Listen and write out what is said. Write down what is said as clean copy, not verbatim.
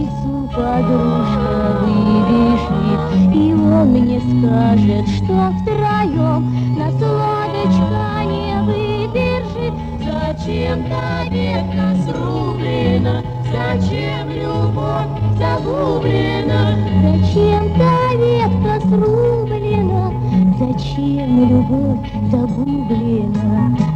улицу подружка выбежит, и он мне скажет, что втроем нас лодочка не выдержит. Зачем та ветка срублена, зачем любовь загублена? Зачем та ветка срублена, зачем любовь загублена?